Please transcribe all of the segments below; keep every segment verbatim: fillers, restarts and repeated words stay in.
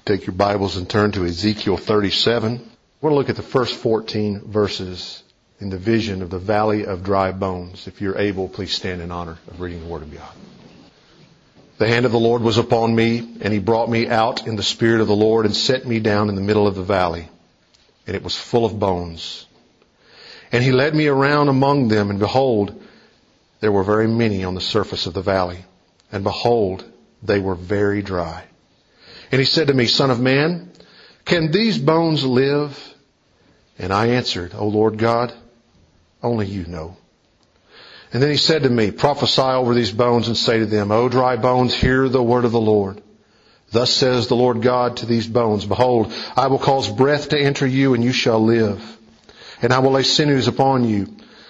Take your Bibles and turn to Ezekiel thirty-seven. We're going to look at the first fourteen verses in the vision of the valley of dry bones. If you're able, please stand in honor of reading the Word of God. The hand of the Lord was upon me, and He brought me out in the Spirit of the Lord and set me down in the middle of the valley, and it was full of bones. And He led me around among them, and behold, there were very many on the surface of the valley, and behold, they were very dry. And He said to me, Son of man, can these bones live? And I answered, O Lord God, only You know. And then He said to me, prophesy over these bones and say to them, O dry bones, hear the word of the Lord. Thus says the Lord God to these bones, behold, I will cause breath to enter you, and you shall live. And I will lay sinews upon you,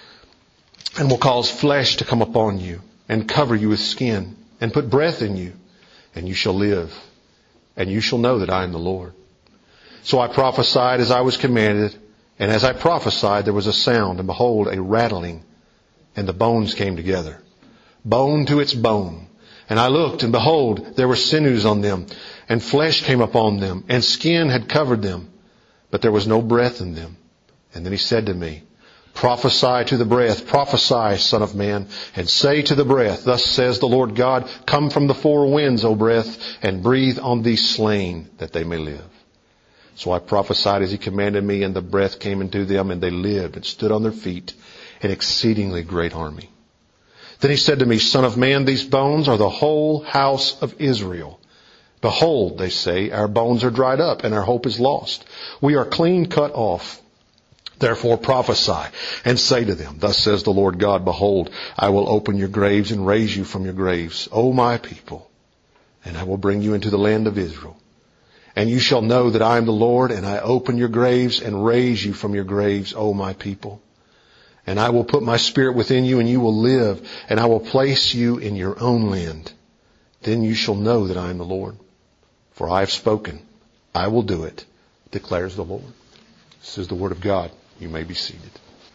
and will cause flesh to come upon you, and cover you with skin, and put breath in you, and you shall live. And you shall know that I am the Lord. So I prophesied as I was commanded, and as I prophesied there was a sound, and behold, a rattling, and the bones came together, bone to its bone. And I looked, and behold, there were sinews on them, and flesh came upon them, and skin had covered them, but there was no breath in them. And then He said to me, prophesy to the breath, prophesy, Son of man, and say to the breath, thus says the Lord God, come from the four winds, O breath, and breathe on these slain, that they may live. So I prophesied as He commanded me, and the breath came into them, and they lived, and stood on their feet, an exceedingly great army. Then He said to me, Son of man, these bones are the whole house of Israel. Behold, they say, our bones are dried up, and our hope is lost. We are clean cut off. Therefore prophesy and say to them, thus says the Lord God, behold, I will open your graves and raise you from your graves, O my people, and I will bring you into the land of Israel. And you shall know that I am the Lord, and I open your graves and raise you from your graves, O my people. And I will put my spirit within you, and you will live, and I will place you in your own land. Then you shall know that I am the Lord. For I have spoken, I will do it, declares the Lord. This is the word of God. You may be seated.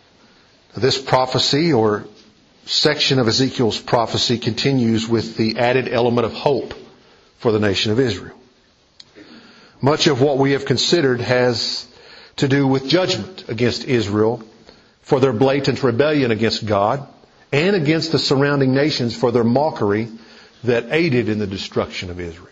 This prophecy or section of Ezekiel's prophecy continues with the added element of hope for the nation of Israel. Much of what we have considered has to do with judgment against Israel for their blatant rebellion against God and against the surrounding nations for their mockery that aided in the destruction of Israel.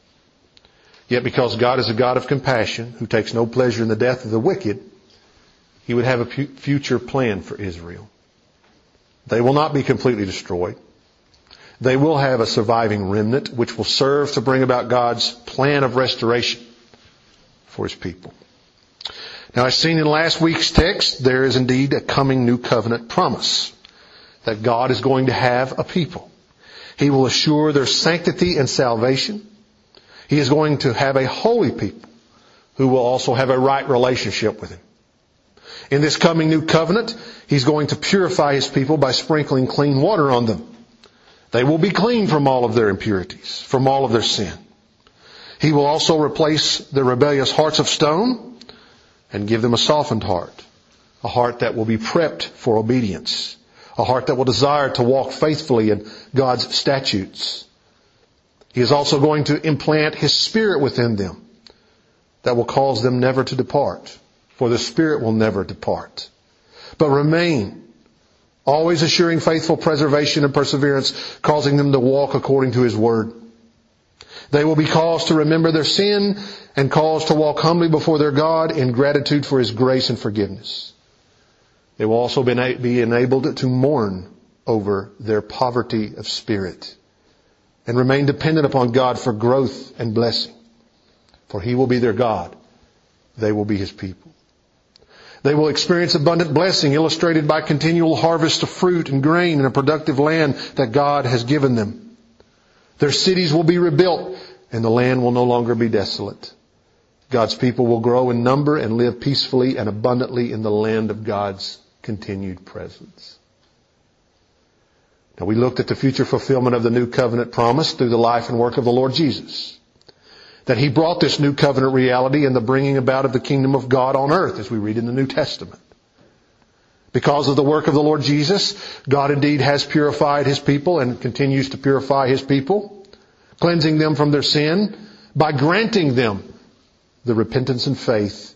Yet because God is a God of compassion who takes no pleasure in the death of the wicked, He would have a future plan for Israel. They will not be completely destroyed. They will have a surviving remnant which will serve to bring about God's plan of restoration for His people. Now, as seen in last week's text, there is indeed a coming new covenant promise that God is going to have a people. He will assure their sanctity and salvation. He is going to have a holy people who will also have a right relationship with Him. In this coming new covenant, He's going to purify His people by sprinkling clean water on them. They will be clean from all of their impurities, from all of their sin. He will also replace their rebellious hearts of stone and give them a softened heart, a heart that will be prepped for obedience, a heart that will desire to walk faithfully in God's statutes. He is also going to implant His Spirit within them that will cause them never to depart. For the Spirit will never depart, but remain, always assuring faithful preservation and perseverance, causing them to walk according to His Word. They will be caused to remember their sin and caused to walk humbly before their God in gratitude for His grace and forgiveness. They will also be enabled to mourn over their poverty of spirit and remain dependent upon God for growth and blessing. For He will be their God. They will be His people. They will experience abundant blessing illustrated by continual harvest of fruit and grain in a productive land that God has given them. Their cities will be rebuilt and the land will no longer be desolate. God's people will grow in number and live peacefully and abundantly in the land of God's continued presence. Now, we looked at the future fulfillment of the new covenant promise through the life and work of the Lord Jesus. That He brought this new covenant reality in the bringing about of the kingdom of God on earth, as we read in the New Testament. Because of the work of the Lord Jesus, God indeed has purified His people and continues to purify His people, cleansing them from their sin by granting them the repentance and faith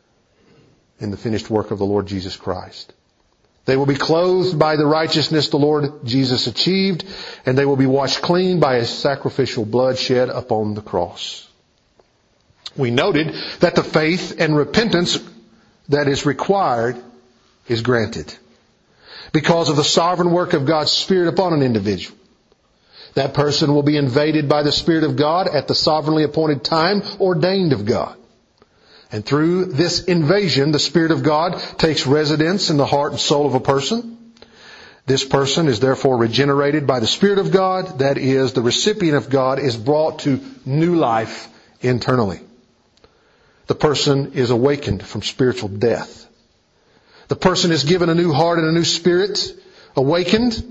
in the finished work of the Lord Jesus Christ. They will be clothed by the righteousness the Lord Jesus achieved, and they will be washed clean by His sacrificial blood shed upon the cross. We noted that the faith and repentance that is required is granted because of the sovereign work of God's Spirit upon an individual. That person will be invaded by the Spirit of God at the sovereignly appointed time ordained of God. And through this invasion, the Spirit of God takes residence in the heart and soul of a person. This person is therefore regenerated by the Spirit of God. That is, the recipient of God is brought to new life internally. The person is awakened from spiritual death. The person is given a new heart and a new spirit, awakened,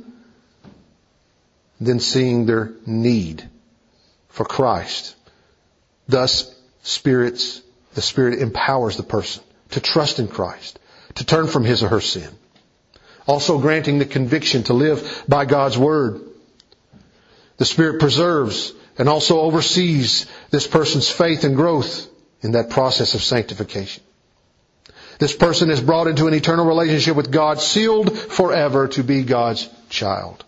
then seeing their need for Christ. Thus, spirits The Spirit empowers the person to trust in Christ, to turn from his or her sin. Also granting the conviction to live by God's Word. The Spirit preserves and also oversees this person's faith and growth in that process of sanctification. This person is brought into an eternal relationship with God, sealed forever to be God's child.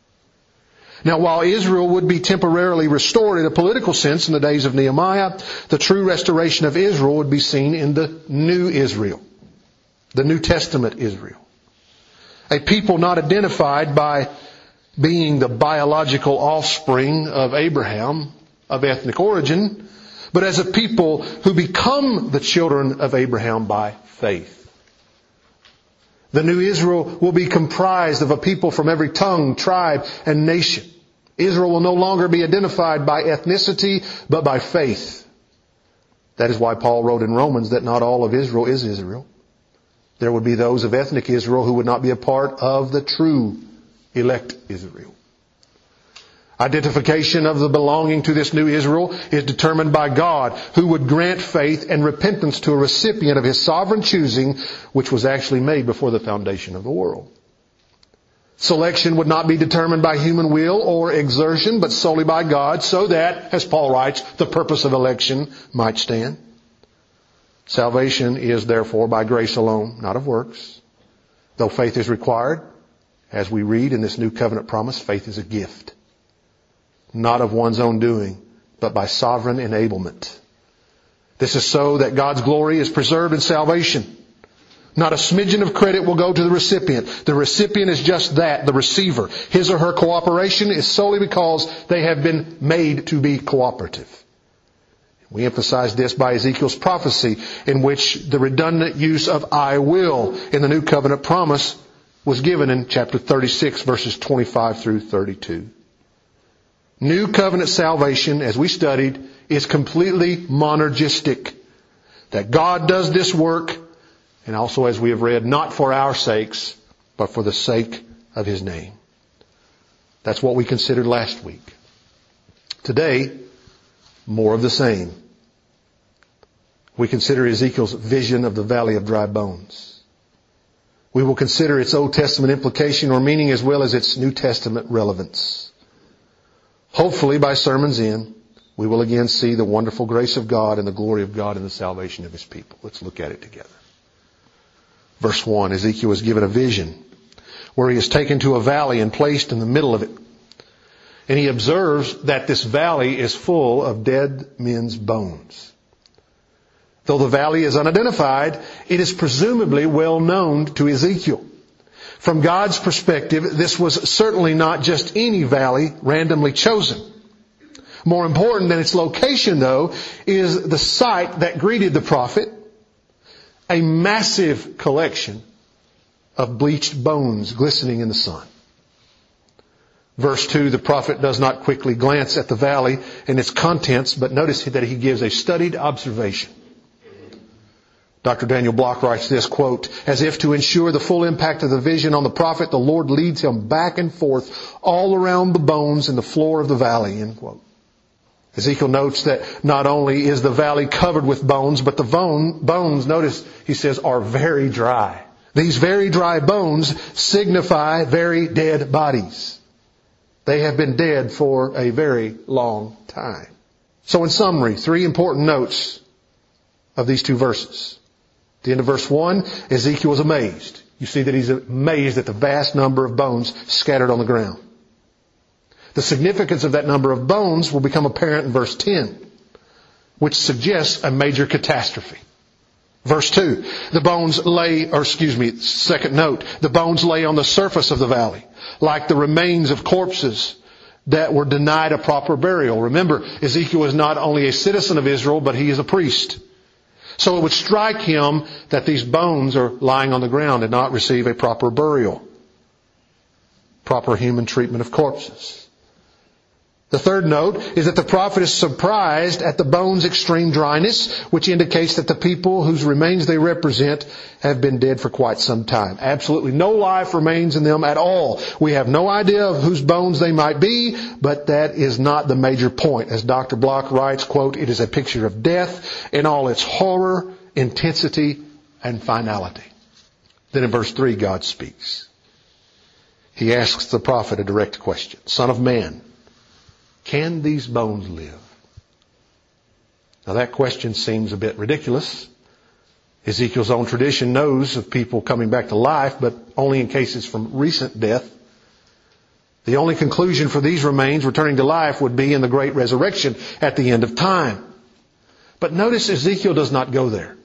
Now, while Israel would be temporarily restored in a political sense in the days of Nehemiah, the true restoration of Israel would be seen in the new Israel, the New Testament Israel. A people not identified by being the biological offspring of Abraham of ethnic origin, but as a people who become the children of Abraham by faith. The new Israel will be comprised of a people from every tongue, tribe, and nation. Israel will no longer be identified by ethnicity, but by faith. That is why Paul wrote in Romans that not all of Israel is Israel. There would be those of ethnic Israel who would not be a part of the true elect Israel. Identification of the belonging to this new Israel is determined by God, who would grant faith and repentance to a recipient of His sovereign choosing, which was actually made before the foundation of the world. Selection would not be determined by human will or exertion, but solely by God, so that, as Paul writes, the purpose of election might stand. Salvation is therefore by grace alone, not of works. Though faith is required, as we read in this new covenant promise, faith is a gift. Not of one's own doing, but by sovereign enablement. This is so that God's glory is preserved in salvation. Not a smidgen of credit will go to the recipient. The recipient is just that, the receiver. His or her cooperation is solely because they have been made to be cooperative. We emphasize this by Ezekiel's prophecy, in which the redundant use of I will in the new covenant promise was given in chapter thirty-six, verses twenty-five through thirty-two. New covenant salvation, as we studied, is completely monergistic. That God does this work, and also, as we have read, not for our sakes, but for the sake of His name. That's what we considered last week. Today, more of the same. We consider Ezekiel's vision of the valley of dry bones. We will consider its Old Testament implication or meaning as well as its New Testament relevance. Hopefully, by sermon's end, we will again see the wonderful grace of God and the glory of God in the salvation of His people. Let's look at it together. Verse one, Ezekiel was given a vision where he is taken to a valley and placed in the middle of it. And he observes that this valley is full of dead men's bones. Though the valley is unidentified, it is presumably well known to Ezekiel. From God's perspective, this was certainly not just any valley randomly chosen. More important than its location, though, is the sight that greeted the prophet. A massive collection of bleached bones glistening in the sun. Verse two, the prophet does not quickly glance at the valley and its contents, but notice that he gives a studied observation. Doctor Daniel Block writes this, quote, as if to ensure the full impact of the vision on the prophet, the Lord leads him back and forth all around the bones in the floor of the valley, end quote. Ezekiel notes that not only is the valley covered with bones, but the bone, bones, notice he says, are very dry. These very dry bones signify very dead bodies. They have been dead for a very long time. So in summary, three important notes of these two verses. At the end of verse one, Ezekiel is amazed. You see that he's amazed at the vast number of bones scattered on the ground. The significance of that number of bones will become apparent in verse ten, which suggests a major catastrophe. Verse two, the bones lay, or excuse me, second note, the bones lay on the surface of the valley, like the remains of corpses that were denied a proper burial. Remember, Ezekiel is not only a citizen of Israel, but he is a priest. So it would strike him that these bones are lying on the ground and not receive a proper burial, proper human treatment of corpses. The third note is that the prophet is surprised at the bones' extreme dryness, which indicates that the people whose remains they represent have been dead for quite some time. Absolutely no life remains in them at all. We have no idea of whose bones they might be, but that is not the major point. As Doctor Block writes, quote, it is a picture of death in all its horror, intensity, and finality. Then in verse three, God speaks. He asks the prophet a direct question. Son of man, can these bones live? Now that question seems a bit ridiculous. Ezekiel's own tradition knows of people coming back to life, but only in cases from recent death. The only conclusion for these remains returning to life would be in the great resurrection at the end of time. But notice Ezekiel does not go there.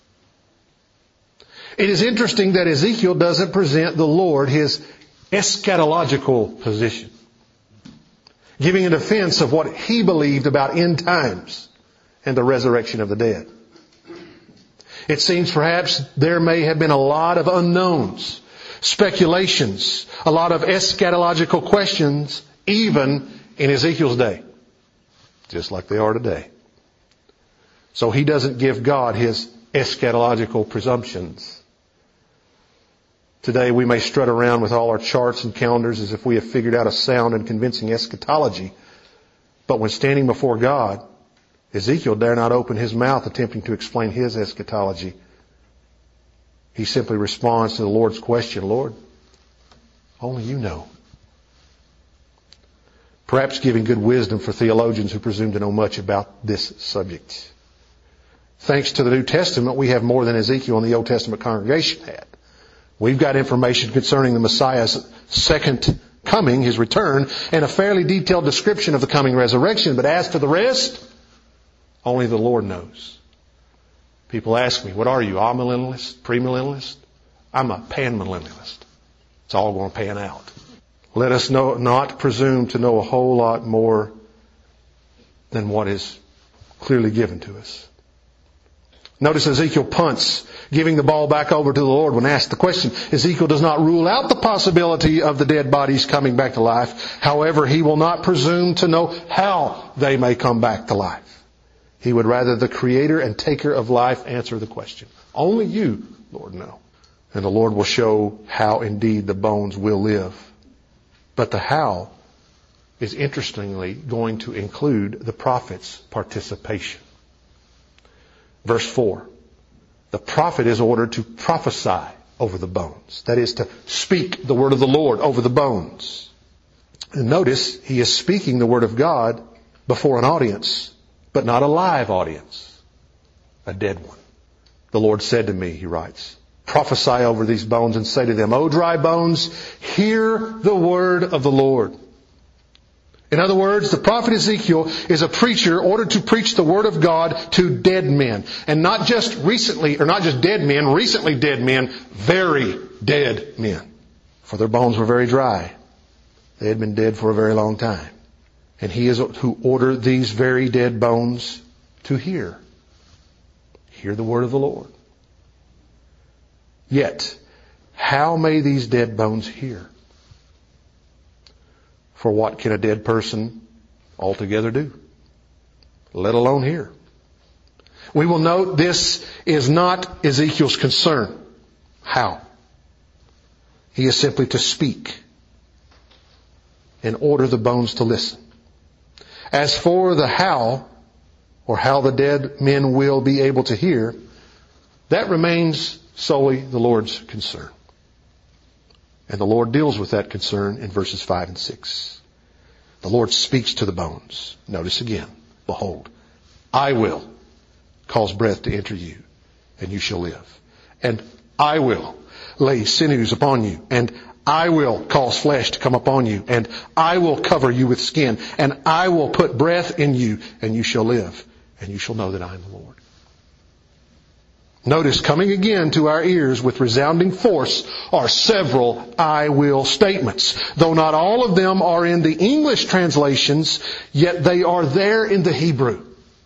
It is interesting that Ezekiel doesn't present the Lord his eschatological position, giving a defense of what he believed about end times and the resurrection of the dead. It seems perhaps there may have been a lot of unknowns, speculations, a lot of eschatological questions, even in Ezekiel's day, just like they are today. So he doesn't give God his eschatological presumptions. Today we may strut around with all our charts and calendars as if we have figured out a sound and convincing eschatology. But when standing before God, Ezekiel dare not open his mouth attempting to explain his eschatology. He simply responds to the Lord's question, Lord, only you know. Perhaps giving good wisdom for theologians who presume to know much about this subject. Thanks to the New Testament, we have more than Ezekiel and the Old Testament congregation had. We've got information concerning the Messiah's second coming, his return, and a fairly detailed description of the coming resurrection. But as to the rest, only the Lord knows. People ask me, what are you, amillennialist, premillennialist? I'm a panmillennialist. It's all going to pan out. Let us know, not presume to know a whole lot more than what is clearly given to us. Notice Ezekiel punts, giving the ball back over to the Lord when asked the question. Ezekiel does not rule out the possibility of the dead bodies coming back to life. However, he will not presume to know how they may come back to life. He would rather the creator and taker of life answer the question. Only you, Lord, know. And the Lord will show how indeed the bones will live. But the how is interestingly going to include the prophet's participation. Verse four. The prophet is ordered to prophesy over the bones. That is to speak the word of the Lord over the bones. And notice he is speaking the word of God before an audience, but not a live audience. A dead one. The Lord said to me, he writes, prophesy over these bones and say to them, O dry bones, hear the word of the Lord. In other words, the prophet Ezekiel is a preacher ordered to preach the word of God to dead men. And not just recently, or not just dead men, recently dead men, very dead men. For their bones were very dry. They had been dead for a very long time. And he is who ordered these very dead bones to hear. Hear the word of the Lord. Yet, how may these dead bones hear? For what can a dead person altogether do? Let alone hear. We will note this is not Ezekiel's concern. How? He is simply to speak and order the bones to listen. As for the how, or how the dead men will be able to hear, that remains solely the Lord's concern. And the Lord deals with that concern in verses five and six. The Lord speaks to the bones. Notice again, behold, I will cause breath to enter you, and you shall live. And I will lay sinews upon you, and I will cause flesh to come upon you, and I will cover you with skin, and I will put breath in you, and you shall live, and you shall know that I am the Lord. Notice, coming again to our ears with resounding force are several I will statements. Though not all of them are in the English translations, yet they are there in the Hebrew.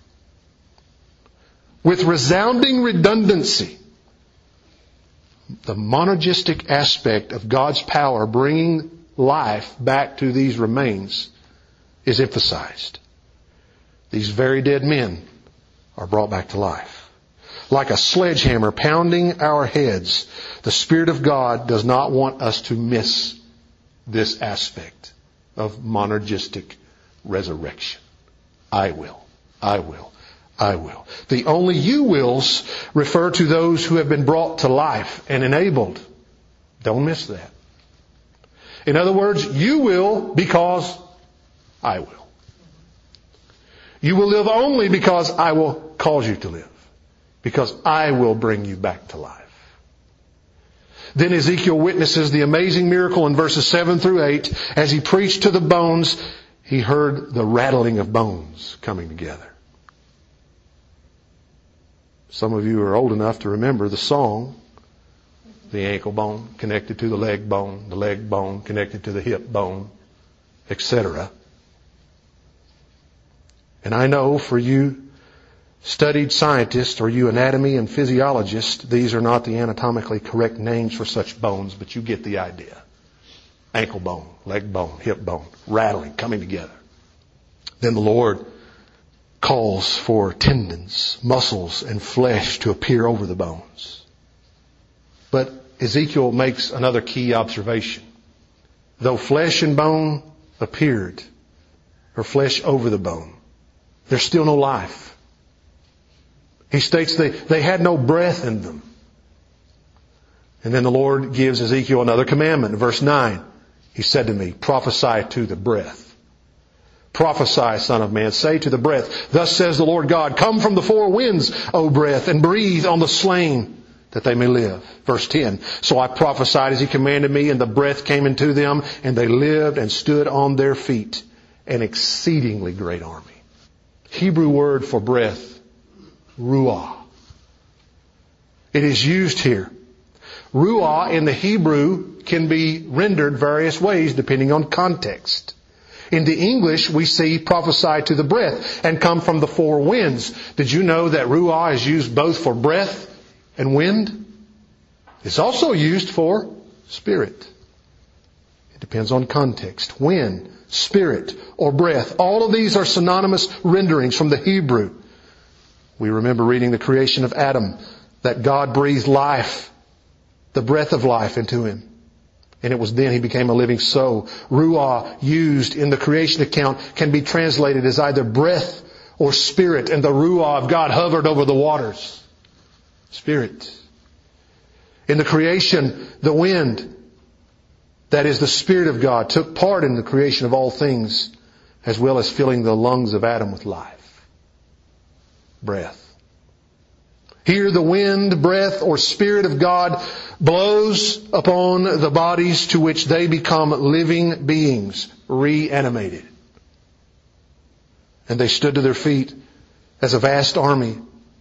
With resounding redundancy, the monergistic aspect of God's power bringing life back to these remains is emphasized. These very dead men are brought back to life. Like a sledgehammer pounding our heads, the Spirit of God does not want us to miss this aspect of monergistic resurrection. I will, I will, I will. The only you wills refer to those who have been brought to life and enabled. Don't miss that. In other words, you will because I will. You will live only because I will cause you to live. Because I will bring you back to life. Then Ezekiel witnesses the amazing miracle in verses seven through eight. As he preached to the bones, he heard the rattling of bones coming together. Some of you are old enough to remember the song, the ankle bone connected to the leg bone, the leg bone connected to the hip bone, et cetera. And I know for you studied scientists or you anatomy and physiologists, these are not the anatomically correct names for such bones, but you get the idea. Ankle bone, leg bone, hip bone, rattling, coming together. Then the Lord calls for tendons, muscles, and flesh to appear over the bones. But Ezekiel makes another key observation. Though flesh and bone appeared, or flesh over the bone, there's still no life. He states they, they had no breath in them. And then the Lord gives Ezekiel another commandment. In verse nine, he said to me, prophesy to the breath. Prophesy, son of man, say to the breath, thus says the Lord God, come from the four winds, O breath, and breathe on the slain, that they may live. Verse ten, so I prophesied as he commanded me, and the breath came into them, and they lived and stood on their feet, an exceedingly great army. Hebrew word for breath, ruah. It is used here. Ruah in the Hebrew can be rendered various ways depending on context. In the English, we see prophesy to the breath and come from the four winds. Did you know that ruah is used both for breath and wind? It's also used for spirit. It depends on context. Wind, spirit, or breath. All of these are synonymous renderings from the Hebrew. We remember reading the creation of Adam, that God breathed life, the breath of life into him. And it was then he became a living soul. Ruah, used in the creation account, can be translated as either breath or spirit. And the Ruah of God hovered over the waters. Spirit. In the creation, the wind, that is the Spirit of God, took part in the creation of all things, as well as filling the lungs of Adam with life. Breath. Here the wind, breath, or Spirit of God blows upon the bodies to which they become living beings, reanimated. And they stood to their feet as a vast army,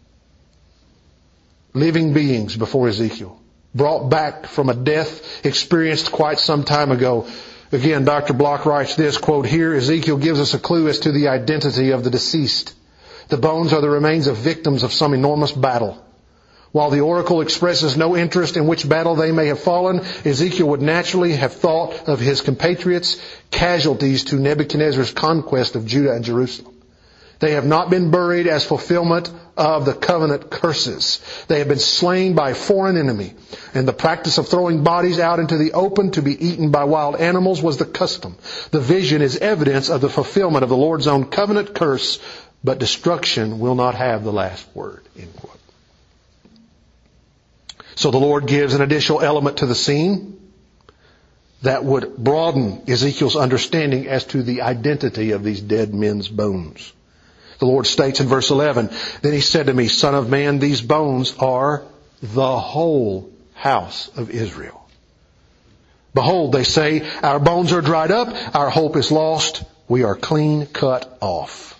living beings before Ezekiel, brought back from a death experienced quite some time ago. Again, Doctor Block writes this, quote, here Ezekiel gives us a clue as to the identity of the deceased. The bones are the remains of victims of some enormous battle. While the oracle expresses no interest in which battle they may have fallen, Ezekiel would naturally have thought of his compatriots, casualties to Nebuchadnezzar's conquest of Judah and Jerusalem. They have not been buried as fulfillment of the covenant curses. They have been slain by a foreign enemy. And the practice of throwing bodies out into the open to be eaten by wild animals was the custom. The vision is evidence of the fulfillment of the Lord's own covenant curse, but destruction will not have the last word. End quote. So the Lord gives an additional element to the scene that would broaden Ezekiel's understanding as to the identity of these dead men's bones. The Lord states in verse eleven, then he said to me, Son of man, these bones are the whole house of Israel. Behold, they say, our bones are dried up, our hope is lost, we are clean cut off.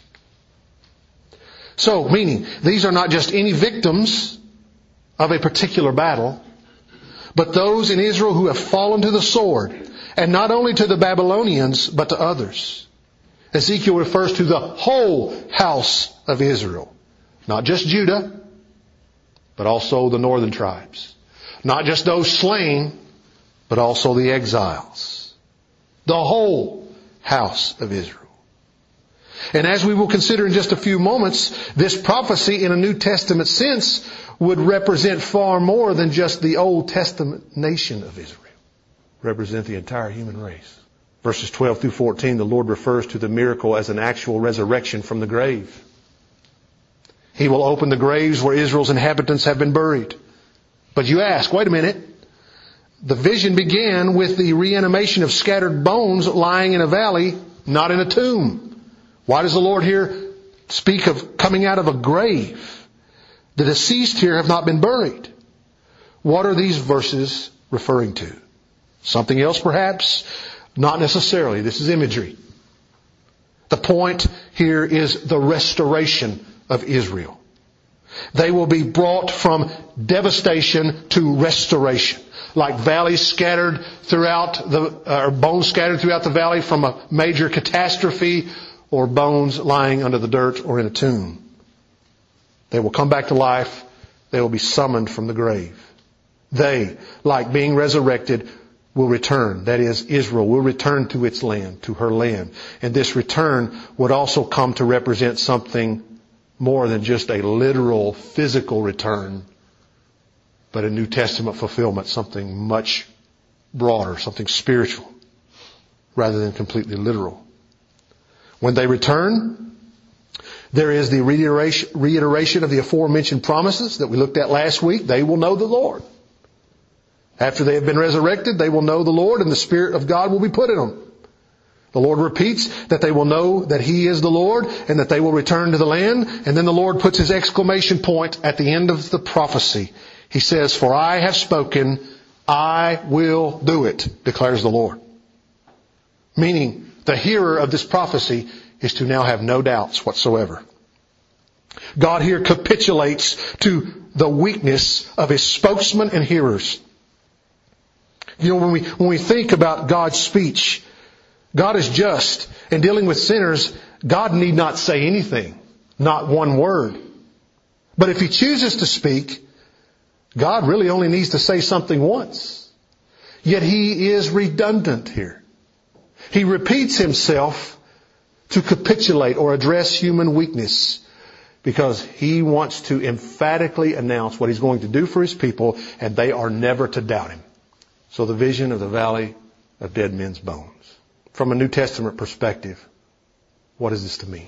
So, meaning, these are not just any victims of a particular battle, but those in Israel who have fallen to the sword, and not only to the Babylonians, but to others. Ezekiel refers to the whole house of Israel. Not just Judah, but also the northern tribes. Not just those slain, but also the exiles. The whole house of Israel. And as we will consider in just a few moments, this prophecy in a New Testament sense would represent far more than just the Old Testament nation of Israel. Represent the entire human race. Verses twelve through fourteen, the Lord refers to the miracle as an actual resurrection from the grave. He will open the graves where Israel's inhabitants have been buried. But you ask, wait a minute. The vision began with the reanimation of scattered bones lying in a valley, not in a tomb. Why does the Lord here speak of coming out of a grave? The deceased here have not been buried. What are these verses referring to? Something else perhaps? Not necessarily. This is imagery. The point here is the restoration of Israel. They will be brought from devastation to restoration. Like valleys scattered throughout the, or bones scattered throughout the valley from a major catastrophe, or bones lying under the dirt or in a tomb. They will come back to life. They will be summoned from the grave. They, like being resurrected, will return. That is, Israel will return to its land, to her land. And this return would also come to represent something more than just a literal physical return, but a New Testament fulfillment, something much broader, something spiritual, rather than completely literal. When they return, there is the reiteration, reiteration of the aforementioned promises that we looked at last week. They will know the Lord. After they have been resurrected, they will know the Lord, and the Spirit of God will be put in them. The Lord repeats that they will know that He is the Lord, and that they will return to the land. And then the Lord puts His exclamation point at the end of the prophecy. He says, for I have spoken, I will do it, declares the Lord. Meaning, the hearer of this prophecy is to now have no doubts whatsoever. God here capitulates to the weakness of His spokesman and hearers. You know, when we, when we think about God's speech, God is just. In dealing with sinners, God need not say anything. Not one word. But if He chooses to speak, God really only needs to say something once. Yet He is redundant here. He repeats Himself to capitulate or address human weakness, because He wants to emphatically announce what He's going to do for His people, and they are never to doubt Him. So the vision of the valley of dead men's bones. From a New Testament perspective, what is this to me?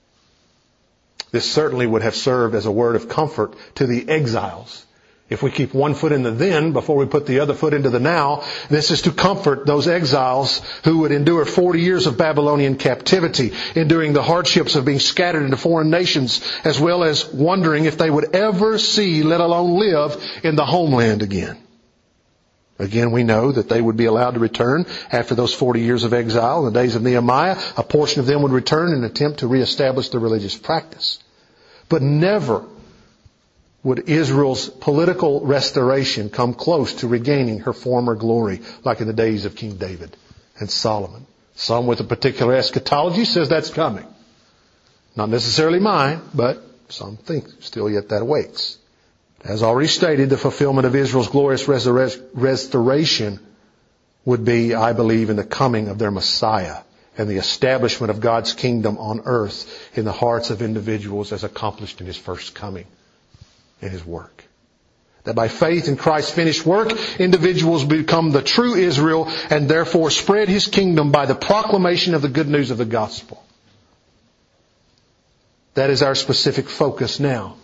This certainly would have served as a word of comfort to the exiles. If we keep one foot in the then before we put the other foot into the now, this is to comfort those exiles who would endure forty years of Babylonian captivity, enduring the hardships of being scattered into foreign nations, as well as wondering if they would ever see, let alone live, in the homeland again. Again, we know that they would be allowed to return after those forty years of exile. In the days of Nehemiah, a portion of them would return and attempt to reestablish their religious practice. But never would Israel's political restoration come close to regaining her former glory, like in the days of King David and Solomon. Some with a particular eschatology says that's coming. Not necessarily mine, but some think still yet that awaits. As already stated, the fulfillment of Israel's glorious resur- restoration would be, I believe, in the coming of their Messiah and the establishment of God's kingdom on earth in the hearts of individuals as accomplished in His first coming in His work. That by faith in Christ's finished work, individuals become the true Israel and therefore spread His kingdom by the proclamation of the good news of the gospel. That is our specific focus now,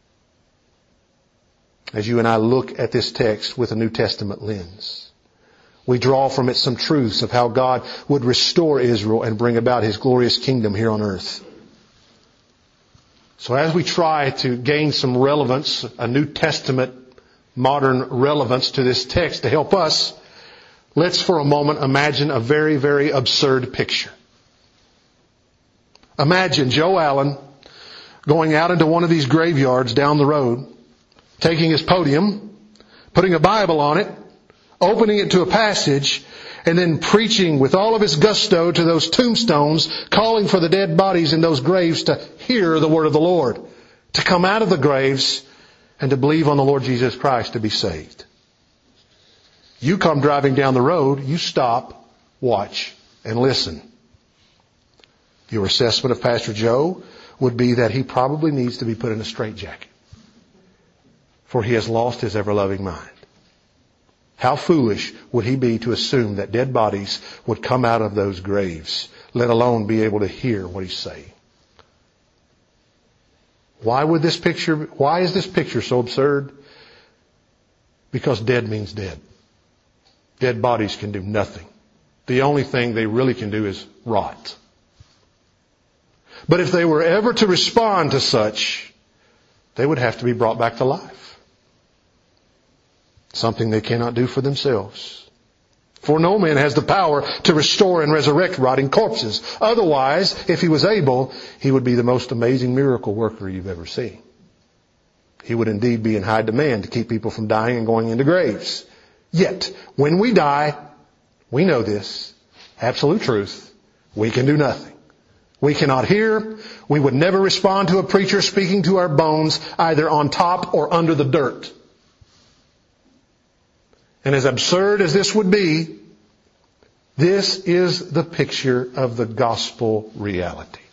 as you and I look at this text with a New Testament lens. We draw from it some truths of how God would restore Israel and bring about His glorious kingdom here on earth. So as we try to gain some relevance, a New Testament modern relevance to this text to help us, let's for a moment imagine a very, very absurd picture. Imagine Joe Allen going out into one of these graveyards down the road, taking his podium, putting a Bible on it, opening it to a passage, and then preaching with all of his gusto to those tombstones, calling for the dead bodies in those graves to hear the word of the Lord, to come out of the graves and to believe on the Lord Jesus Christ to be saved. You come driving down the road, you stop, watch, and listen. Your assessment of Pastor Joe would be that he probably needs to be put in a straitjacket, for he has lost his ever-loving mind. How foolish would he be to assume that dead bodies would come out of those graves, let alone be able to hear what he's saying? Why would this picture, why is this picture so absurd? Because dead means dead. Dead bodies can do nothing. The only thing they really can do is rot. But if they were ever to respond to such, they would have to be brought back to life. Something they cannot do for themselves. For no man has the power to restore and resurrect rotting corpses. Otherwise, if he was able, he would be the most amazing miracle worker you've ever seen. He would indeed be in high demand to keep people from dying and going into graves. Yet, when we die, we know this, absolute truth, we can do nothing. We cannot hear. We would never respond to a preacher speaking to our bones, either on top or under the dirt. And as absurd as this would be, this is the picture of the gospel reality.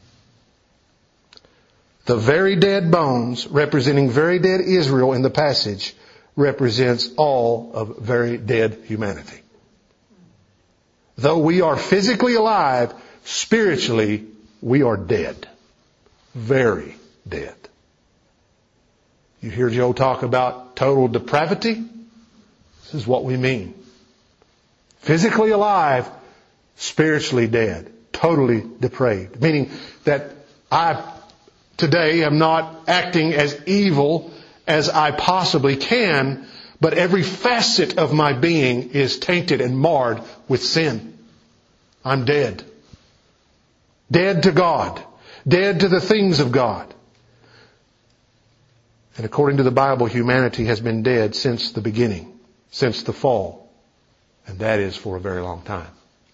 The very dead bones, representing very dead Israel in the passage, represents all of very dead humanity. Though we are physically alive, spiritually we are dead. Very dead. You hear Joe talk about total depravity? This is what we mean. Physically alive, spiritually dead. Totally depraved. Meaning that I today am not acting as evil as I possibly can, but every facet of my being is tainted and marred with sin. I'm dead. Dead to God. Dead to the things of God. And according to the Bible, humanity has been dead since the beginning. Since the fall. And that is for a very long time.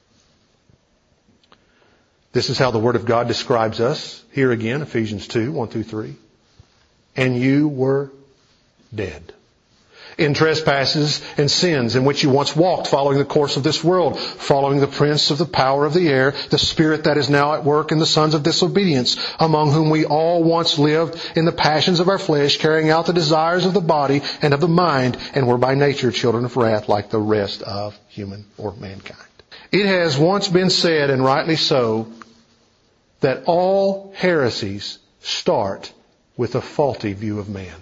This is how the Word of God describes us. Here again, Ephesians two, one through three. And you were dead in trespasses and sins in which you once walked, following the course of this world, following the prince of the power of the air, the spirit that is now at work in the sons of disobedience, among whom we all once lived in the passions of our flesh, carrying out the desires of the body and of the mind, and were by nature children of wrath like the rest of human or mankind. It has once been said, and rightly so, that all heresies start with a faulty view of man.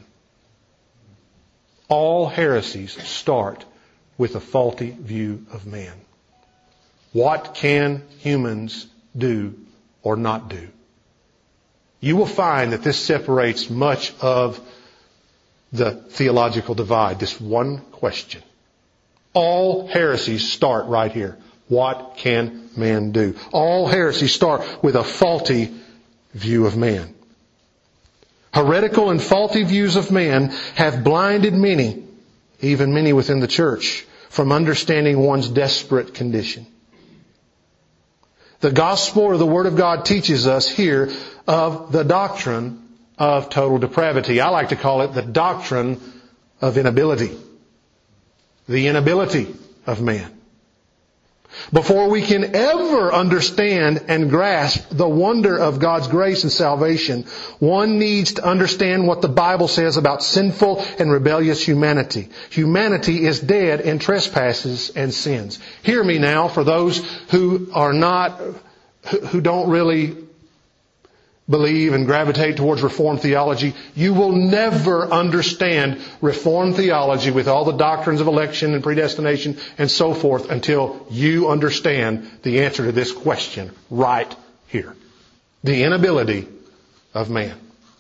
All heresies start with a faulty view of man. What can humans do or not do? You will find that this separates much of the theological divide. This one question. All heresies start right here. What can man do? All heresies start with a faulty view of man. Heretical and faulty views of man have blinded many, even many within the church, from understanding one's desperate condition. The gospel or the Word of God teaches us here of the doctrine of total depravity. I like to call it the doctrine of inability. The inability of man. Before we can ever understand and grasp the wonder of God's grace and salvation, one needs to understand what the Bible says about sinful and rebellious humanity. Humanity is dead in trespasses and sins. Hear me now, for those who are not, who don't really believe and gravitate towards Reformed theology. You will never understand Reformed theology with all the doctrines of election and predestination and so forth until you understand the answer to this question right here. The inability of man.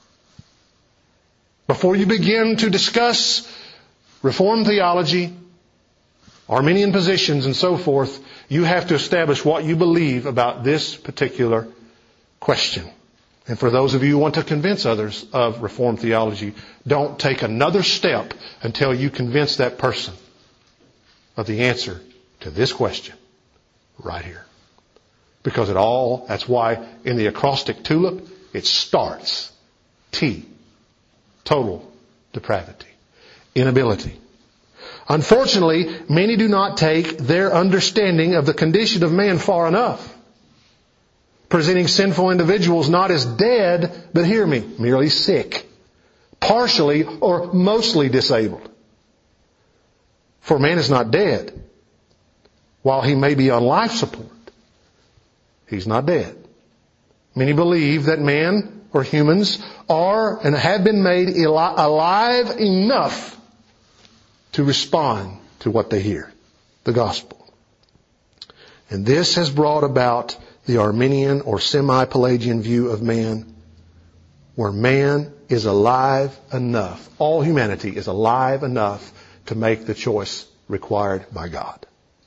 Before you begin to discuss Reformed theology, Arminian positions and so forth, you have to establish what you believe about this particular question. And for those of you who want to convince others of Reformed theology, don't take another step until you convince that person of the answer to this question right here. Because it all, that's why in the acrostic tulip, it starts T. Total depravity. Inability. Unfortunately, many do not take their understanding of the condition of man far enough, presenting sinful individuals not as dead, but hear me, merely sick, partially or mostly disabled. For man is not dead. While he may be on life support, he's not dead. Many believe that man or humans are and have been made alive enough to respond to what they hear, the gospel. And this has brought about the Arminian or semi-Pelagian view of man, where man is alive enough, all humanity is alive enough to make the choice required by God.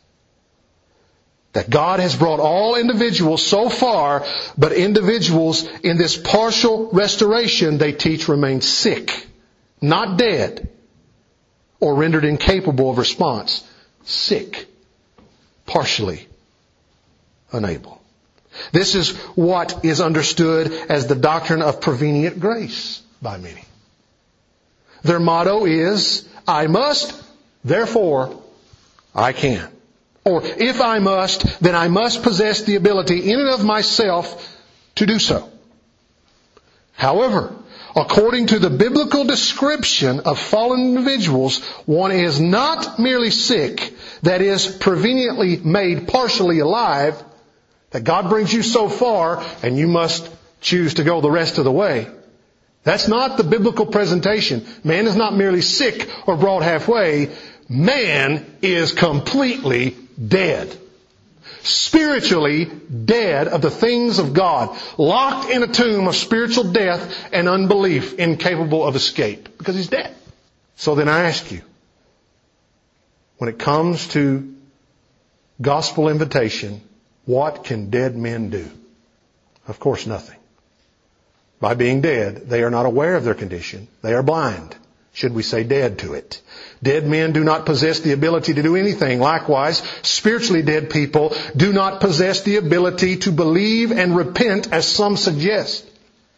That God has brought all individuals so far, but individuals in this partial restoration, they teach, remain sick, not dead, or rendered incapable of response. Sick, partially unable. This is what is understood as the doctrine of prevenient grace by many. Their motto is, I must, therefore I can. Or if I must, then I must possess the ability in and of myself to do so. However, according to the biblical description of fallen individuals, one is not merely sick, that is, preveniently made partially alive, that God brings you so far and you must choose to go the rest of the way. That's not the biblical presentation. Man is not merely sick or brought halfway. Man is completely dead. Spiritually dead of the things of God. Locked in a tomb of spiritual death and unbelief, incapable of escape. Because he's dead. So then I ask you, when it comes to gospel invitation, what can dead men do? Of course, nothing. By being dead, they are not aware of their condition. They are blind. Should we say dead to it? Dead men do not possess the ability to do anything. Likewise, spiritually dead people do not possess the ability to believe and repent, as some suggest.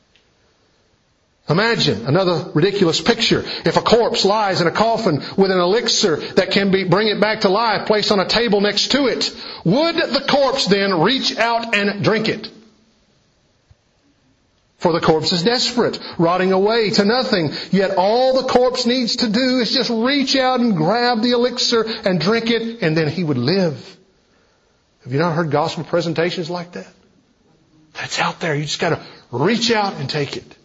Imagine another ridiculous picture. If a corpse lies in a coffin with an elixir that can be bring it back to life placed on a table next to it, would the corpse then reach out and drink it? For the corpse is desperate, rotting away to nothing. Yet all the corpse needs to do is just reach out and grab the elixir and drink it, and then he would live. Have you not heard gospel presentations like that? That's out there. You just got to reach out and take it.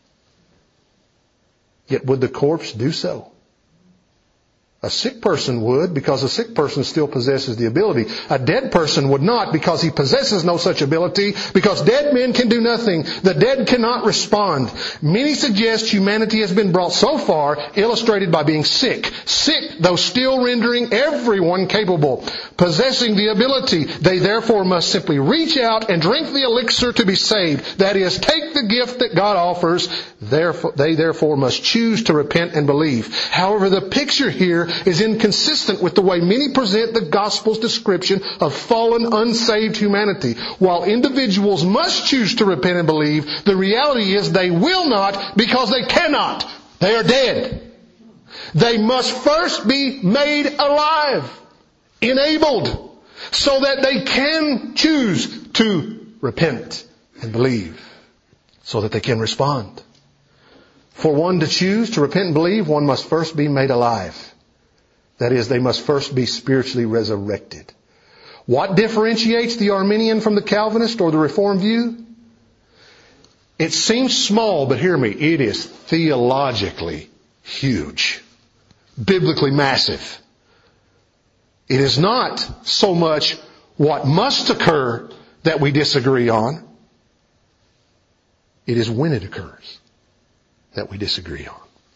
Yet would the corpse do so? A sick person would, because a sick person still possesses the ability. A dead person would not, because he possesses no such ability, because dead men can do nothing. The dead cannot respond. Many suggest humanity has been brought so far, illustrated by being sick. Sick, though still rendering everyone capable. Possessing the ability, they therefore must simply reach out and drink the elixir to be saved. That is, take the gift that God offers. Therefore, they therefore must choose to repent and believe. However, the picture here is inconsistent with the way many present the gospel's description of fallen, unsaved humanity. While individuals must choose to repent and believe, the reality is they will not, because they cannot. They are dead. They must first be made alive, enabled, so that they can choose to repent and believe, so that they can respond. For one to choose to repent and believe, one must first be made alive. That is, they must first be spiritually resurrected. What differentiates the Arminian from the Calvinist or the Reformed view? It seems small, but hear me, it is theologically huge. Biblically massive. It is not so much what must occur that we disagree on. It is when it occurs that we disagree on.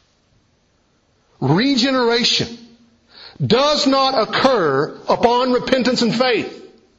regeneration does not occur upon repentance and faith.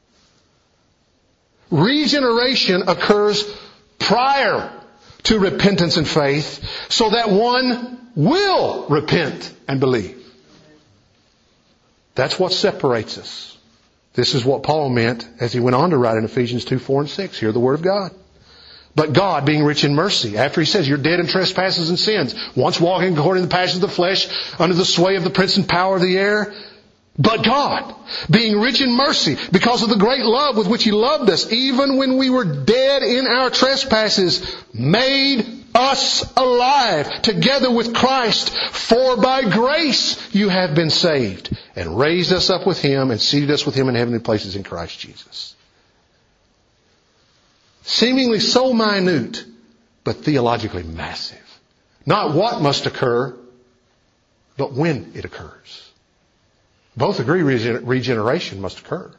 Regeneration occurs prior to repentance and faith so that one will repent and believe. That's what separates us. This is what Paul meant as he went on to write in Ephesians two, four, and six. Hear the Word of God. But God, being rich in mercy, after he says, you're dead in trespasses and sins, once walking according to the passions of the flesh, under the sway of the prince and power of the air. But God, being rich in mercy, because of the great love with which he loved us, even when we were dead in our trespasses, made us alive together with Christ. For by grace you have been saved, and raised us up with him, and seated us with him in heavenly places in Christ Jesus. Seemingly so minute, but theologically massive. Not what must occur, but when it occurs. Both agree regen- regeneration must occur.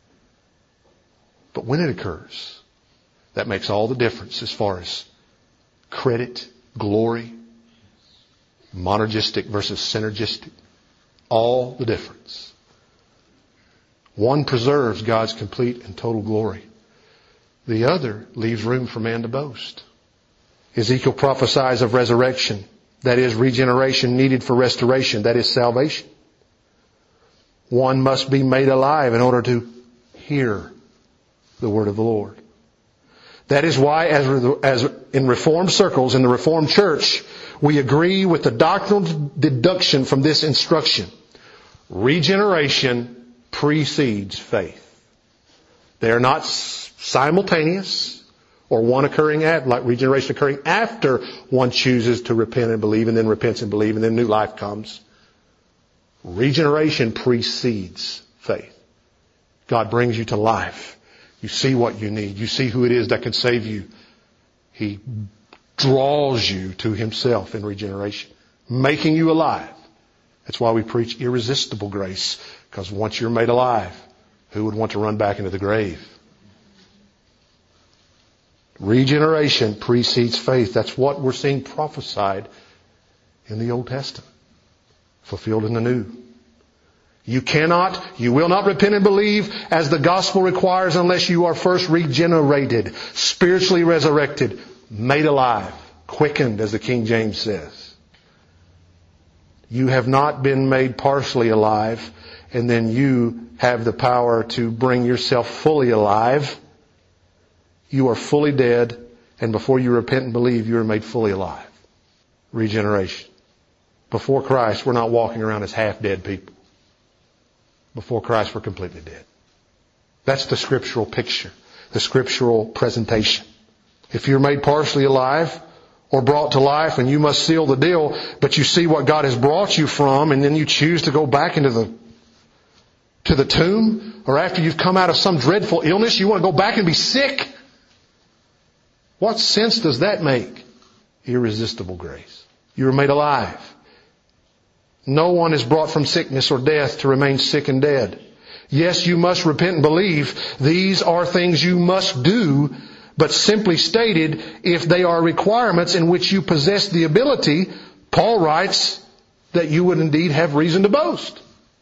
But when it occurs, that makes all the difference as far as credit, glory, monergistic versus synergistic. All the difference. One preserves God's complete and total glory. The other leaves room for man to boast. Ezekiel prophesies of resurrection. That is regeneration needed for restoration. That is salvation. One must be made alive in order to hear the word of the Lord. That is why, as, as in Reformed circles, in the Reformed Church, we agree with the doctrinal deduction from this instruction. Regeneration precedes faith. They are not simultaneous or one occurring at, like regeneration occurring after one chooses to repent and believe and then repents and believe and then new life comes. Regeneration precedes faith. God brings you to life. You see what you need. You see who it is that can save you. He draws you to himself in regeneration, making you alive. That's why we preach irresistible grace, because once you're made alive, who would want to run back into the grave? Regeneration precedes faith. That's what we're seeing prophesied in the Old Testament, fulfilled in the New. You cannot, you will not repent and believe as the gospel requires unless you are first regenerated, spiritually resurrected, made alive, quickened, as the King James says. You have not been made partially alive, and then you have the power to bring yourself fully alive. You are fully dead, and before you repent and believe, you are made fully alive. Regeneration. Before Christ, we're not walking around as half-dead people. Before Christ, we're completely dead. That's the scriptural picture, the scriptural presentation. If you're made partially alive or brought to life and you must seal the deal, but you see what God has brought you from and then you choose to go back into the to the tomb, or after you've come out of some dreadful illness, you want to go back and be sick. What sense does that make? Irresistible grace. You were made alive. No one is brought from sickness or death to remain sick and dead. Yes, you must repent and believe. These are things you must do, but simply stated, if they are requirements in which you possess the ability, Paul writes that you would indeed have reason to boast.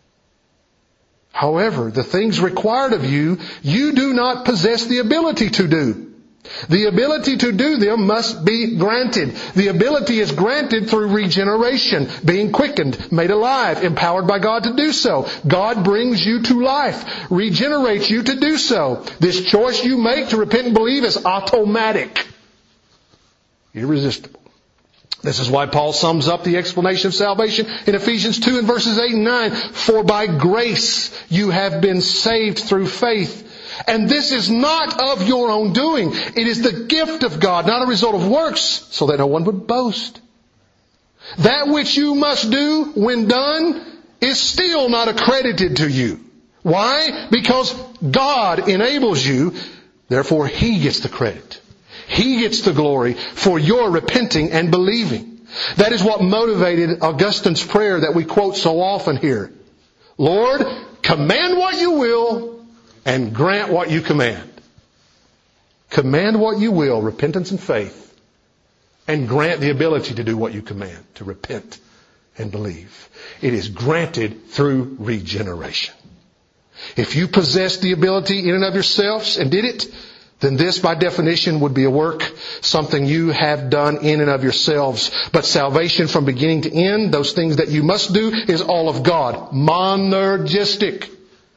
However, the things required of you, you do not possess the ability to do. The ability to do them must be granted. The ability is granted through regeneration, being quickened, made alive, empowered by God to do so. God brings you to life, regenerates you to do so. This choice you make to repent and believe is automatic, irresistible. This is why Paul sums up the explanation of salvation in Ephesians two and verses eight and nine. For by grace you have been saved through faith. And this is not of your own doing. It is the gift of God, not a result of works, so that no one would boast. That which you must do when done is still not accredited to you. Why? Because God enables you, therefore He gets the credit. He gets the glory for your repenting and believing. That is what motivated Augustine's prayer that we quote so often here. Lord, command what you will and grant what you command. Command what you will, repentance and faith, and grant the ability to do what you command, to repent and believe. It is granted through regeneration. If you possess the ability in and of yourselves and did it, then this by definition would be a work, something you have done in and of yourselves. But salvation from beginning to end, those things that you must do, is all of God. Monergistic.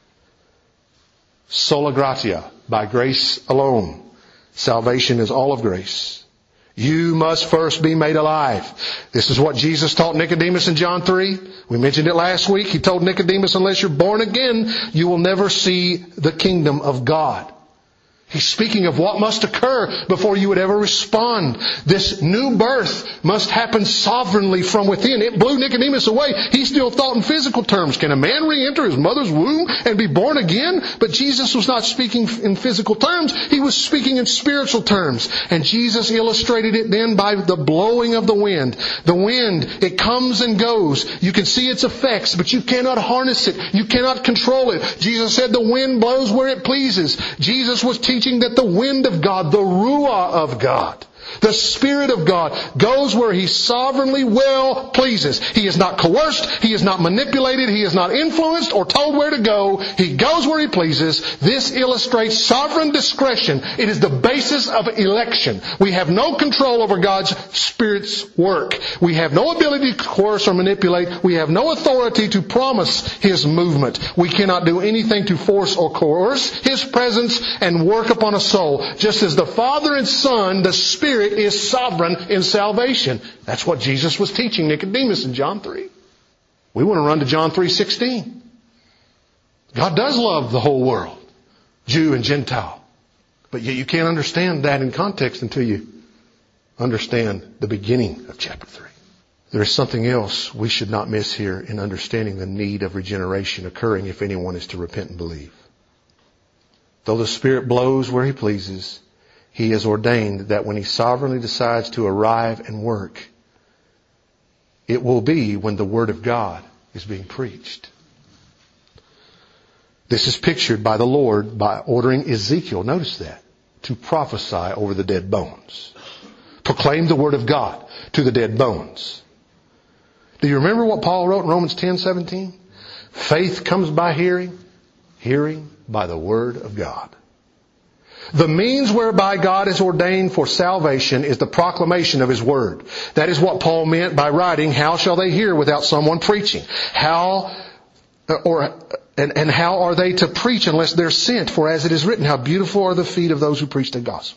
Sola gratia, by grace alone. Salvation is all of grace. You must first be made alive. This is what Jesus taught Nicodemus in John three. We mentioned it last week. He told Nicodemus, unless you're born again, you will never see the kingdom of God. He's speaking of what must occur before you would ever respond. This new birth must happen sovereignly from within. It blew Nicodemus away. He still thought in physical terms. Can a man re-enter his mother's womb and be born again? But Jesus was not speaking in physical terms. He was speaking in spiritual terms. And Jesus illustrated it then by the blowing of the wind. The wind, it comes and goes. You can see its effects, but you cannot harness it. You cannot control it. Jesus said the wind blows where it pleases. Jesus was teaching that the wind of God, the Ruah of God, the Spirit of God, goes where He sovereignly well pleases. He is not coerced. He is not manipulated. He is not influenced or told where to go. He goes where He pleases. This illustrates sovereign discretion. It is the basis of election. We have no control over God's Spirit's work. We have no ability to coerce or manipulate. We have no authority to promise His movement. We cannot do anything to force or coerce His presence and work upon a soul. Just as the Father and Son, the Spirit, is sovereign in salvation. That's what Jesus was teaching Nicodemus in John three. We want to run to John three sixteen. God does love the whole world, Jew and Gentile. But yet you can't understand that in context until you understand the beginning of chapter three. There is something else we should not miss here in understanding the need of regeneration occurring if anyone is to repent and believe. Though the Spirit blows where He pleases, He has ordained that when He sovereignly decides to arrive and work, it will be when the Word of God is being preached. This is pictured by the Lord by ordering Ezekiel, notice that, to prophesy over the dead bones. Proclaim the Word of God to the dead bones. Do you remember what Paul wrote in Romans ten seventeen? Faith comes by hearing, hearing by the Word of God. The means whereby God has ordained for salvation is the proclamation of His Word. That is what Paul meant by writing, how shall they hear without someone preaching? How, or, and, and how are they to preach unless they're sent? For as it is written, how beautiful are the feet of those who preach the gospel.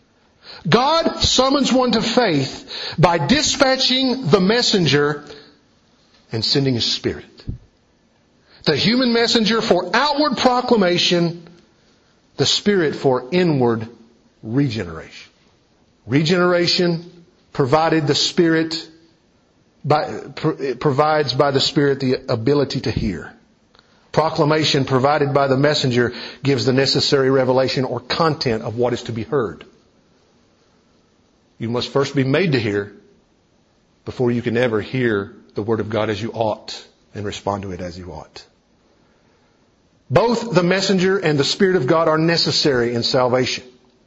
God summons one to faith by dispatching the messenger and sending His Spirit. The human messenger for outward proclamation, the Spirit for inward regeneration. Regeneration provided the Spirit by, it provides by the Spirit the ability to hear. Proclamation provided by the messenger gives the necessary revelation or content of what is to be heard. You must first be made to hear before you can ever hear the Word of God as you ought and respond to it as you ought. Both the messenger and the Spirit of God are necessary in salvation.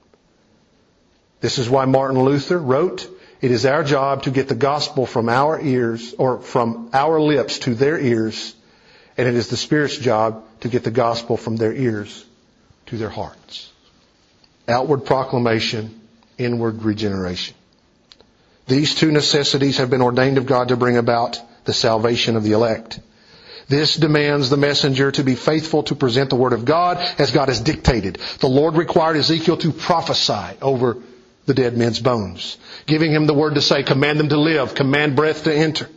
This is why Martin Luther wrote, it is our job to get the gospel from our ears, or from our lips to their ears, and it is the Spirit's job to get the gospel from their ears to their hearts. Outward proclamation, inward regeneration. These two necessities have been ordained of God to bring about the salvation of the elect. This demands the messenger to be faithful to present the Word of God as God has dictated. The Lord required Ezekiel to prophesy over the dead men's bones, giving him the word to say, command them to live, command breath to enter.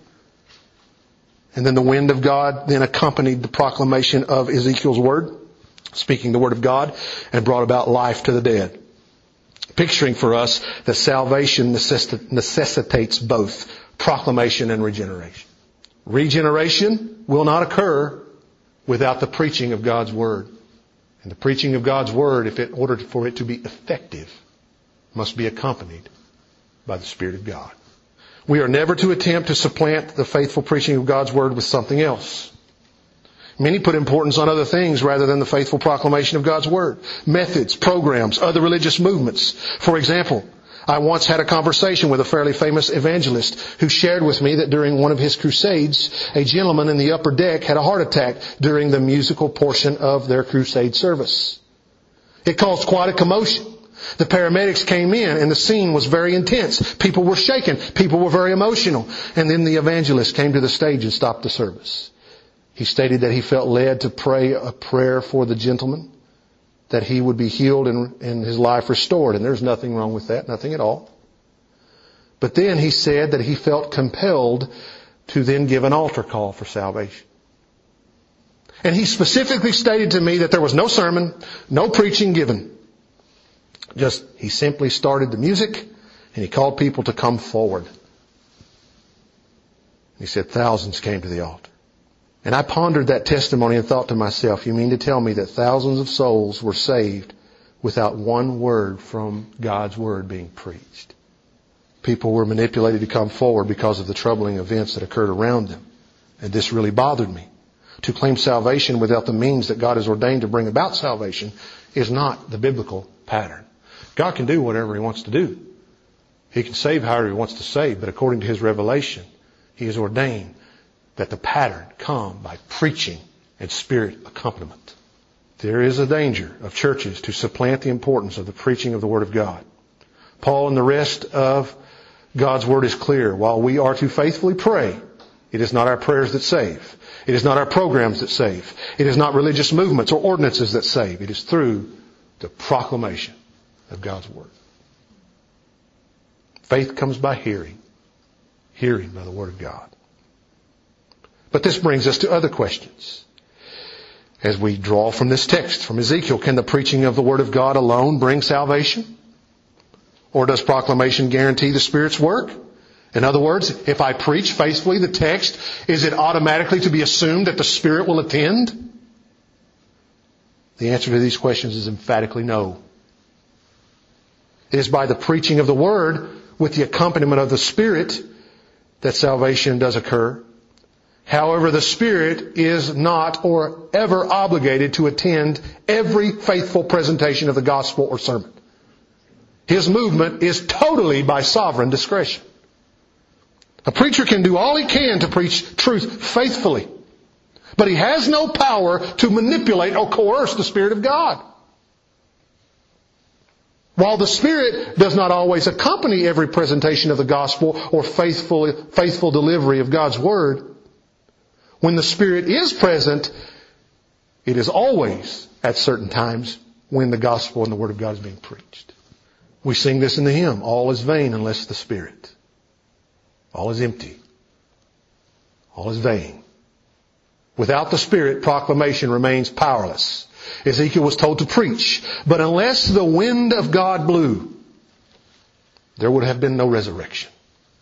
And then the wind of God then accompanied the proclamation of Ezekiel's word, speaking the Word of God, and brought about life to the dead. Picturing for us that salvation necessitates both proclamation and regeneration. Regeneration will not occur without the preaching of God's Word. And the preaching of God's Word, if in order for it to be effective, must be accompanied by the Spirit of God. We are never to attempt to supplant the faithful preaching of God's Word with something else. Many put importance on other things rather than the faithful proclamation of God's Word. Methods, programs, other religious movements. For example, I once had a conversation with a fairly famous evangelist who shared with me that during one of his crusades, a gentleman in the upper deck had a heart attack during the musical portion of their crusade service. It caused quite a commotion. The paramedics came in and the scene was very intense. People were shaken. People were very emotional. And then the evangelist came to the stage and stopped the service. He stated that he felt led to pray a prayer for the gentleman, that he would be healed and, and his life restored. And there's nothing wrong with that, nothing at all. But then he said that he felt compelled to then give an altar call for salvation. And he specifically stated to me that there was no sermon, no preaching given. Just, he simply started the music and he called people to come forward. He said thousands came to the altar. And I pondered that testimony and thought to myself, you mean to tell me that thousands of souls were saved without one word from God's Word being preached? People were manipulated to come forward because of the troubling events that occurred around them. And this really bothered me. To claim salvation without the means that God has ordained to bring about salvation is not the biblical pattern. God can do whatever He wants to do. He can save however He wants to save, but according to His revelation, He has ordained that the pattern come by preaching and Spirit accompaniment. There is a danger of churches to supplant the importance of the preaching of the Word of God. Paul and the rest of God's Word is clear. While we are to faithfully pray, it is not our prayers that save. It is not our programs that save. It is not religious movements or ordinances that save. It is through the proclamation of God's Word. Faith comes by hearing. Hearing by the Word of God. But this brings us to other questions. As we draw from this text, from Ezekiel, can the preaching of the Word of God alone bring salvation? Or does proclamation guarantee the Spirit's work? In other words, if I preach faithfully the text, is it automatically to be assumed that the Spirit will attend? The answer to these questions is emphatically no. It is by the preaching of the Word with the accompaniment of the Spirit that salvation does occur. However, the Spirit is not or ever obligated to attend every faithful presentation of the gospel or sermon. His movement is totally by sovereign discretion. A preacher can do all he can to preach truth faithfully, but he has no power to manipulate or coerce the Spirit of God. While the Spirit does not always accompany every presentation of the gospel or faithful, faithful delivery of God's Word, when the Spirit is present, it is always at certain times when the gospel and the Word of God is being preached. We sing this in the hymn, all is vain unless the Spirit. All is empty. All is vain. Without the Spirit, proclamation remains powerless. Ezekiel was told to preach, but unless the wind of God blew, there would have been no resurrection.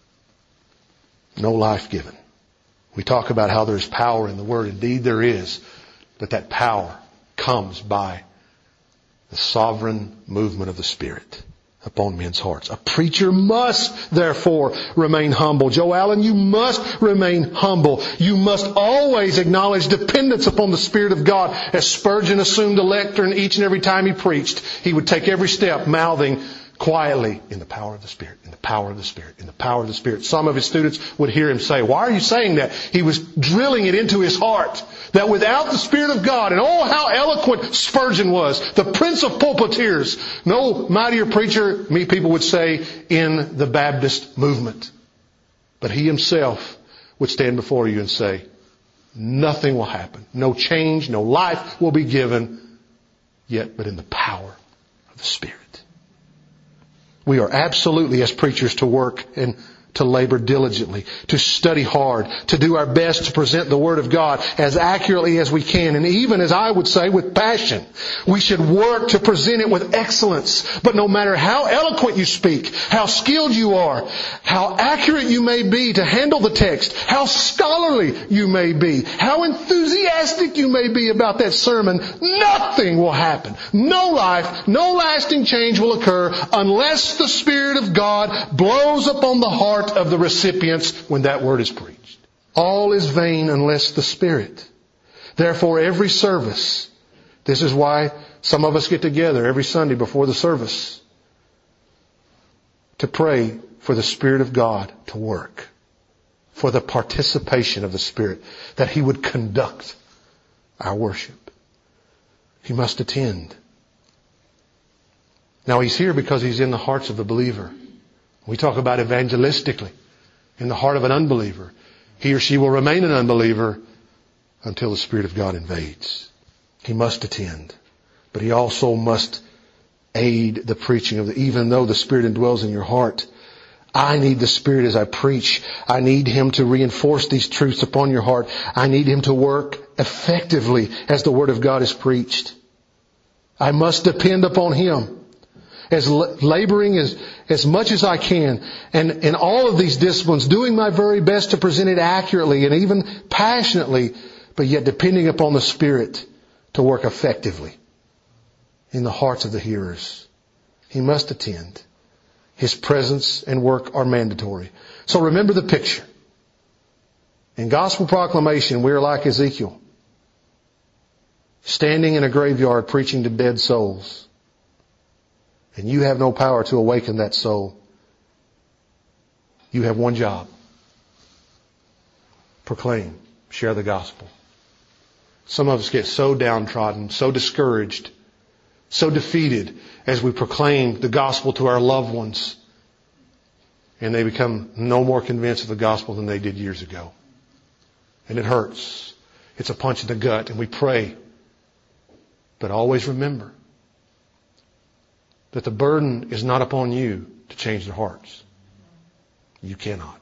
No life given. We talk about how there's power in the Word. Indeed there is. But that power comes by the sovereign movement of the Spirit upon men's hearts. A preacher must, therefore, remain humble. Joe Allen, you must remain humble. You must always acknowledge dependence upon the Spirit of God. As Spurgeon assumed a lectern each and every time he preached, he would take every step mouthing quietly, in the power of the Spirit, in the power of the Spirit, in the power of the Spirit. Some of his students would hear him say, why are you saying that? He was drilling it into his heart that without the Spirit of God, and oh how eloquent Spurgeon was, the prince of pulpiteers, no mightier preacher, me people would say, in the Baptist movement. But he himself would stand before you and say, nothing will happen. No change, no life will be given, yet but in the power of the Spirit. We are absolutely, as preachers, to work and to labor diligently, to study hard, to do our best to present the Word of God as accurately as we can, and even, as I would say, with passion. We should work to present it with excellence. But no matter how eloquent you speak, how skilled you are, how accurate you may be to handle the text, how scholarly you may be, how enthusiastic you may be about that sermon, nothing will happen. No life, no lasting change will occur unless the Spirit of God blows upon the heart of the recipients when that word is preached. All is vain unless the Spirit. Therefore, every service, this is why some of us get together every Sunday before the service. to pray for the Spirit of God to work, for the participation of the Spirit, that He would conduct our worship. He must attend. Now He's here because He's in the hearts of the believer. We talk about evangelistically, in the heart of an unbeliever. He or she will remain an unbeliever until the Spirit of God invades. He must attend. But He also must aid the preaching of the, even though the Spirit indwells in your heart. I need the Spirit as I preach. I need Him to reinforce these truths upon your heart. I need Him to work effectively as the Word of God is preached. I must depend upon Him. As laboring as, as much as I can, and in all of these disciplines, doing my very best to present it accurately and even passionately, but yet depending upon the Spirit to work effectively in the hearts of the hearers. He must attend. His presence and work are mandatory. So remember the picture. In gospel proclamation, we are like Ezekiel, standing in a graveyard preaching to dead souls. And you have no power to awaken that soul. You have one job. Proclaim. Share the gospel. Some of us get so downtrodden, so discouraged, so defeated as we proclaim the gospel to our loved ones. And they become no more convinced of the gospel than they did years ago. And it hurts. It's a punch in the gut, and we pray. But always remember that the burden is not upon you to change their hearts. You cannot.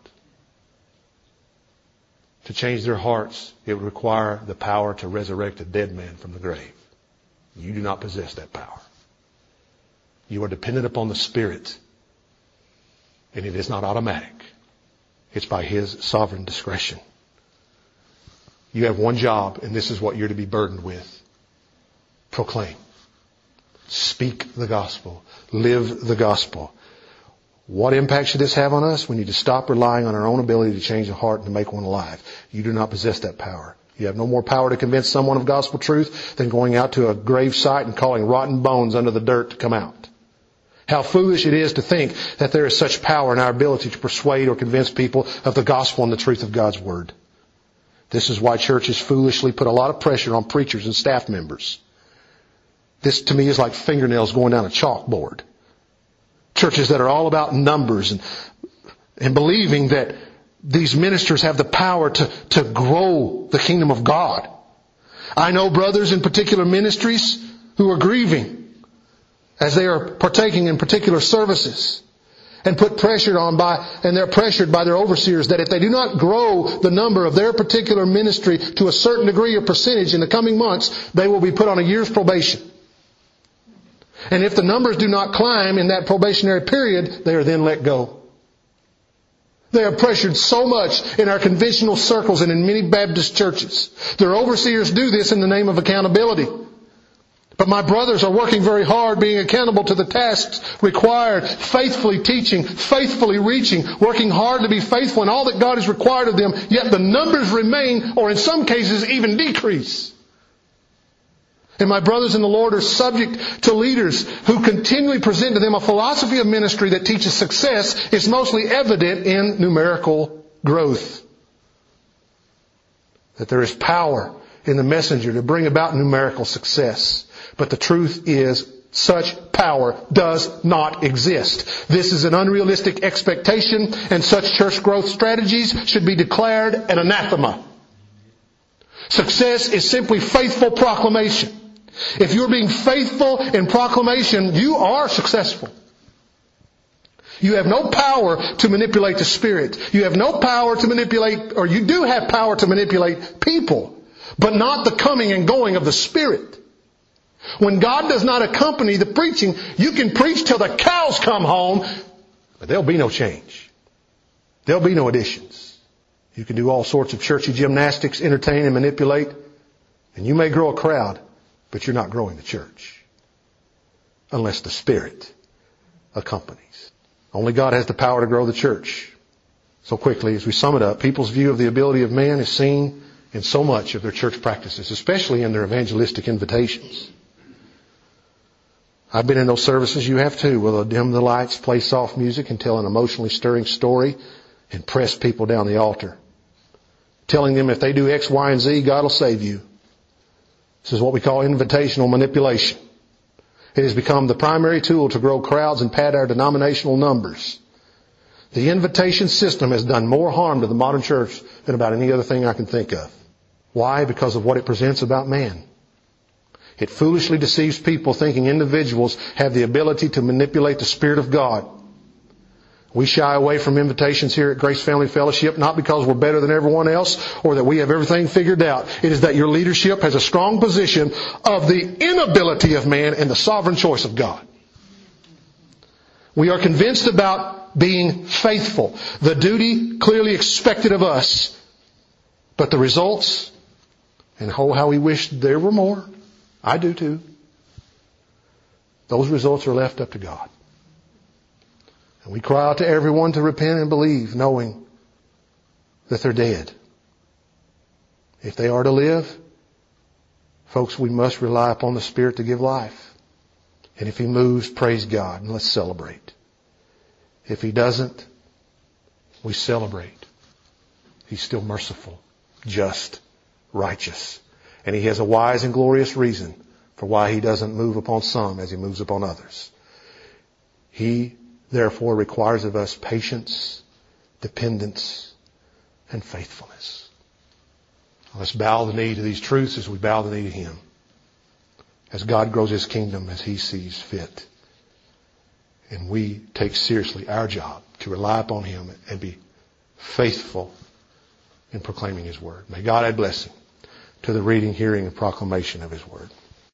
To change their hearts, it would require the power to resurrect a dead man from the grave. You do not possess that power. You are dependent upon the Spirit. And it is not automatic. It's by His sovereign discretion. You have one job, and this is what you're to be burdened with. Proclaim. Speak the gospel. Live the gospel. What impact should this have on us? We need to stop relying on our own ability to change a heart and to make one alive. You do not possess that power. You have no more power to convince someone of gospel truth than going out to a grave site and calling rotten bones under the dirt to come out. How foolish it is to think that there is such power in our ability to persuade or convince people of the gospel and the truth of God's Word. This is why churches foolishly put a lot of pressure on preachers and staff members. This to me is like fingernails going down a chalkboard. Churches that are all about numbers and, and believing that these ministers have the power to, to grow the kingdom of God. I know brothers in particular ministries who are grieving as they are partaking in particular services and put pressure on by, and they're pressured by their overseers that if they do not grow the number of their particular ministry to a certain degree or percentage in the coming months, they will be put on a year's probation. And if the numbers do not climb in that probationary period, they are then let go. They are pressured so much in our conventional circles and in many Baptist churches. Their overseers do this in the name of accountability. But my brothers are working very hard, being accountable to the tasks required, faithfully teaching, faithfully reaching, working hard to be faithful in all that God has required of them, yet the numbers remain, or in some cases even decrease. And my brothers in the Lord are subject to leaders who continually present to them a philosophy of ministry that teaches success is mostly evident in numerical growth. That there is power in the messenger to bring about numerical success. But the truth is, such power does not exist. This is an unrealistic expectation, and such church growth strategies should be declared an anathema. Success is simply faithful proclamation. If you're being faithful in proclamation, you are successful. You have no power to manipulate the Spirit. You have no power to manipulate, or you do have power to manipulate people, but not the coming and going of the Spirit. When God does not accompany the preaching, you can preach till the cows come home, but there'll be no change. There'll be no additions. You can do all sorts of churchy gymnastics, entertain and manipulate, and you may grow a crowd, but you're not growing the church unless the Spirit accompanies. Only God has the power to grow the church. So quickly, as we sum it up, people's view of the ability of man is seen in so much of their church practices, especially in their evangelistic invitations. I've been in those services, you have too, where they'll dim the lights, play soft music, and tell an emotionally stirring story and press people down the altar. Telling them if they do X, Y, and Z, God will save you. This is what we call invitational manipulation. It has become the primary tool to grow crowds and pad our denominational numbers. The invitation system has done more harm to the modern church than about any other thing I can think of. Why? Because of what it presents about man. It foolishly deceives people thinking individuals have the ability to manipulate the Spirit of God. We shy away from invitations here at Grace Family Fellowship, not because we're better than everyone else or that we have everything figured out. It is that your leadership has a strong position of the inability of man and the sovereign choice of God. We are convinced about being faithful, the duty clearly expected of us, but the results, and oh, how we wish there were more. I do too. Those results are left up to God. And we cry out to everyone to repent and believe, knowing that they're dead. If they are to live, folks, we must rely upon the Spirit to give life. And if He moves, praise God, and let's celebrate. If He doesn't, we celebrate. He's still merciful, just, righteous. And He has a wise and glorious reason for why He doesn't move upon some as He moves upon others. He therefore requires of us patience, dependence, and faithfulness. Let's bow the knee to these truths as we bow the knee to Him. As God grows His kingdom as He sees fit. And we take seriously our job to rely upon Him and be faithful in proclaiming His Word. May God add blessing to the reading, hearing, and proclamation of His Word.